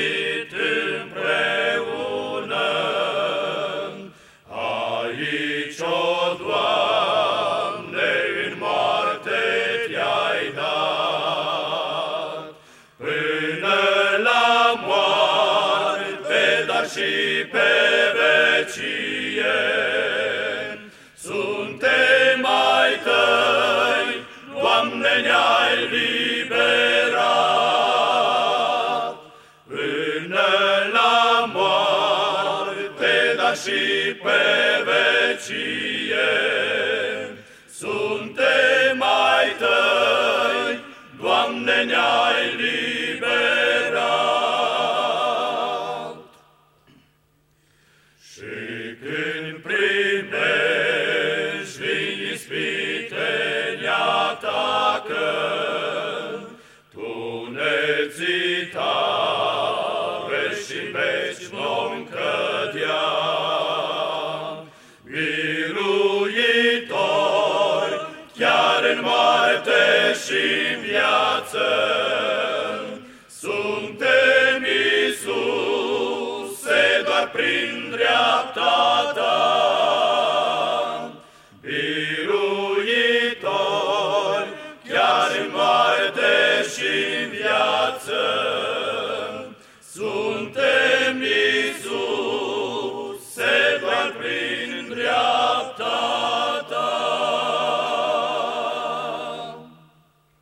trăit împreună. Aici, o Doamne, în moarte te-ai dat, până la moarte, dar și pe vecie. Suntem ai tăi, Doamne, ne-ai liberat, până la moarte, dar și pe vecie. Suntem ai tăi, Doamne, ne-ai liberat. Și când primești din ispite ne-atacă, tuneții tare și veci vom cădea. Biruitor, chiar în moarte și în viață,